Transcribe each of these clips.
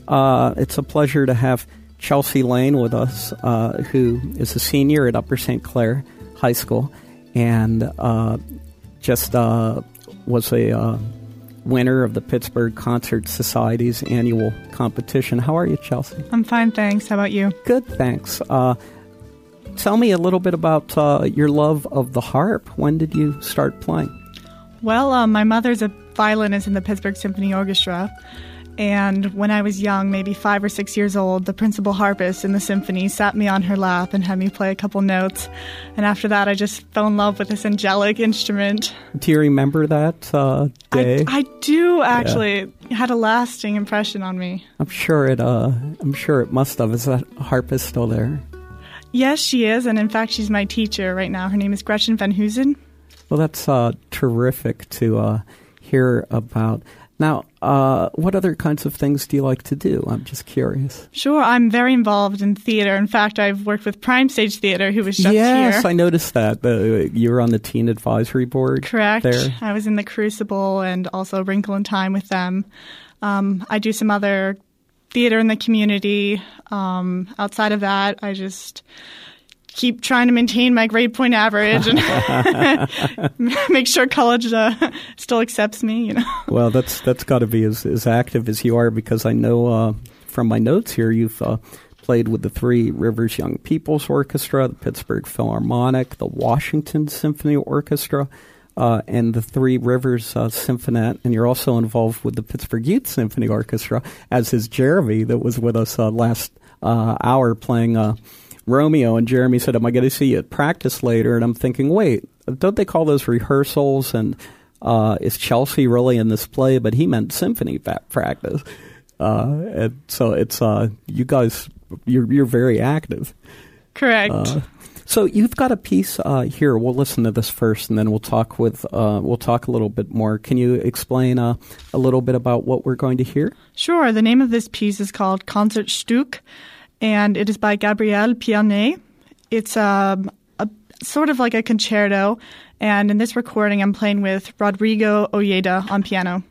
It's a pleasure to have Chelsea Lane with us, who is a senior at Upper St. Clair High School and just was a winner of the Pittsburgh Concert Society's annual competition. How are you, Chelsea? I'm fine, thanks. How about you? Good, thanks. Tell me a little bit about your love of the harp. When did you start playing? Well, my mother's a violinist in the Pittsburgh Symphony Orchestra, and when I was young, maybe 5 or 6 years old, the principal harpist in the symphony sat me on her lap and had me play a couple notes, and after that I just fell in love with this angelic instrument. Do you remember that day? I do, actually. It had a lasting impression on me. I'm sure it must have. Is that harpist still there? Yes, she is, and in fact she's my teacher right now. Her name is Gretchen Van Hoosen. Well, that's terrific to hear about. Now, what other kinds of things do you like to do? I'm just curious. Sure, I'm very involved in theater. In fact, I've worked with Prime Stage Theater, who was just here. Yes, I noticed that. You were on the Teen Advisory Board. Correct. There. I was in the Crucible and also Wrinkle in Time with them. I do some other theater in the community. Outside of that, I just keep trying to maintain my grade point average and make sure college still accepts me, you know. Well, that's got to be as active as you are, because I know from my notes here you've played with the Three Rivers Young People's Orchestra, the Pittsburgh Philharmonic, the Washington Symphony Orchestra, and the Three Rivers Symphonette, and you're also involved with the Pittsburgh Youth Symphony Orchestra, as is Jeremy that was with us last hour playing Romeo. And Jeremy said, am I going to see you at practice later? And I'm thinking, wait, don't they call those rehearsals? And is Chelsea really in this play? But he meant symphony practice. And so it's you guys, you're very active. Correct. So you've got a piece here. We'll listen to this first, and then we'll talk a little bit more. Can you explain a little bit about what we're going to hear? Sure. The name of this piece is called Concertstück, and it is by Gabriel Pianet. It's a sort of like a concerto, and in this recording I'm playing with Rodrigo Ojeda on piano.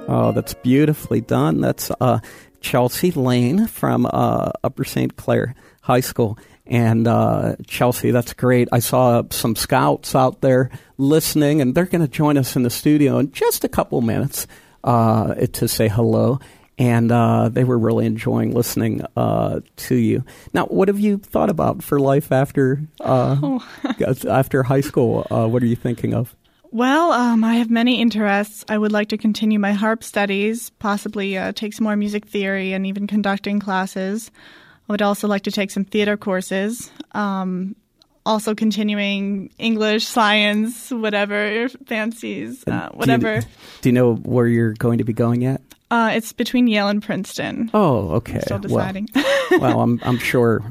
Oh, that's beautifully done. That's Chelsea Lane from Upper St. Clair High School. And Chelsea, that's great. I saw some scouts out there listening, and they're going to join us in the studio in just a couple minutes to say hello. And they were really enjoying listening to you. Now, what have you thought about for life after after high school? What are you thinking of? Well, I have many interests. I would like to continue my harp studies, possibly take some more music theory and even conducting classes. I would also like to take some theater courses. Also continuing English, science, whatever your fancies, whatever. Do you know where you're going to be going yet? It's between Yale and Princeton. Oh, okay. I'm still deciding. Well, I'm sure.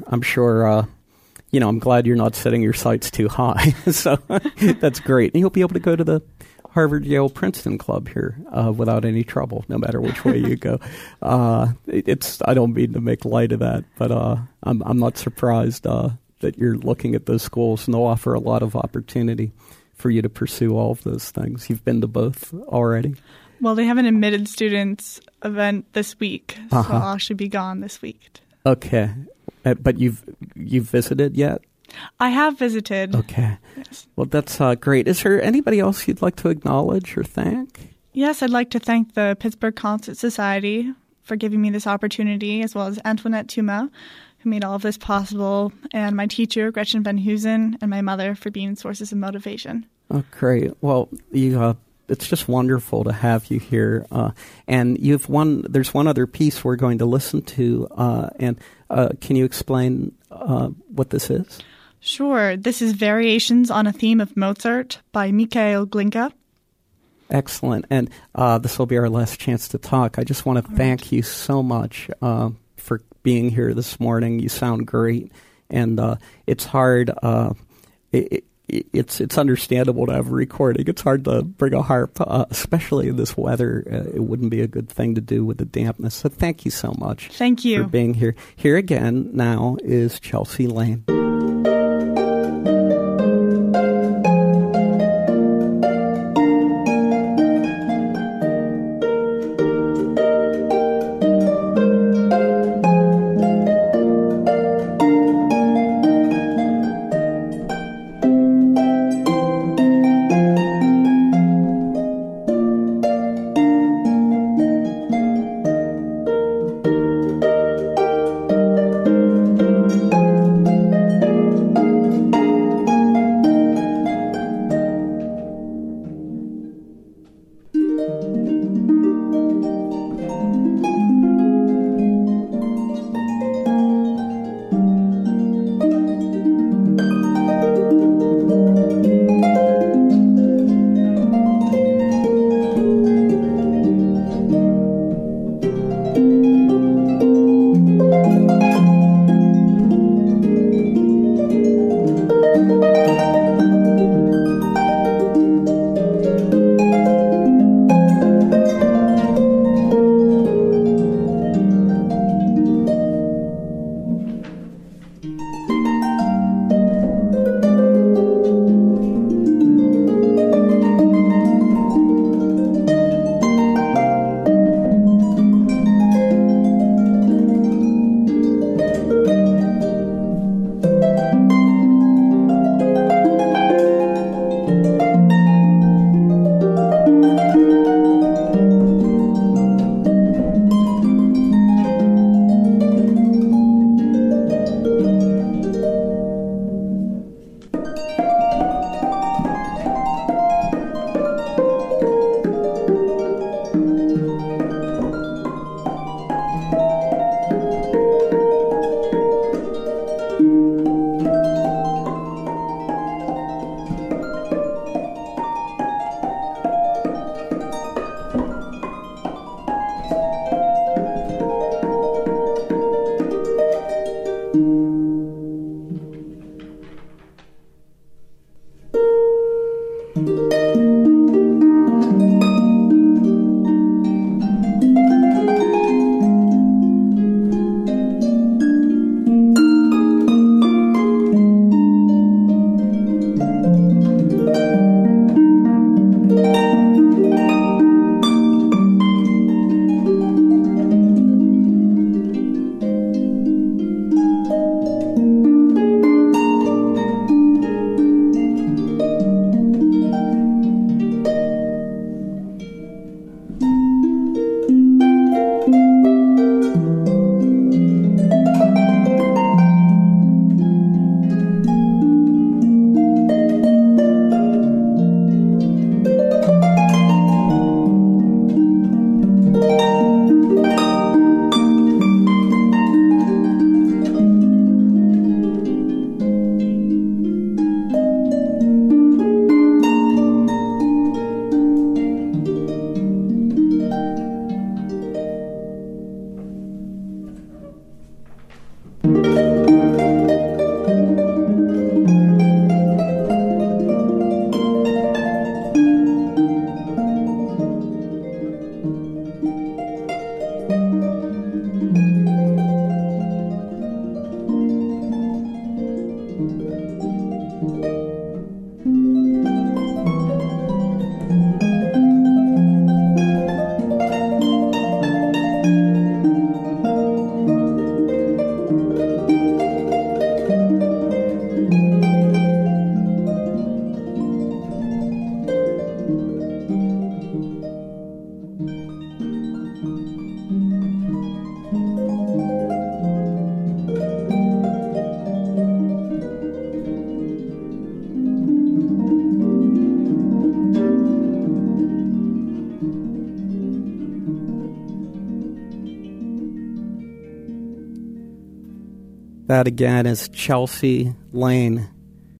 I'm glad you're not setting your sights too high. So that's great. And you'll be able to go to the Harvard, Yale, Princeton club here without any trouble, no matter which way you go. I don't mean to make light of that, but I'm not surprised that you're looking at those schools, and they'll offer a lot of opportunity for you to pursue all of those things. You've been to both already? Well, they have an admitted students event this week, so I'll actually be gone this week. Okay. But you've visited yet? I have visited. Okay. Yes. Well, that's great. Is there anybody else you'd like to acknowledge or thank? Yes, I'd like to thank the Pittsburgh Concert Society for giving me this opportunity, as well as Antoinette Tuma, who made all of this possible, and my teacher, Gretchen Van Heusen, and my mother for being sources of motivation. Oh, great. Well, it's just wonderful to have you here. And there's one other piece we're going to listen to. And can you explain what this is? Sure. This is Variations on a Theme of Mozart by Mikhail Glinka. Excellent. And this will be our last chance to talk. I just want to thank you so much for being here this morning. You sound great. And it's hard. It's understandable to have a recording. It's hard to bring a harp, especially in this weather. It wouldn't be a good thing to do with the dampness. So thank you so much. Thank you for being here. Here again now is Chelsea Lane. That again is Chelsea Lane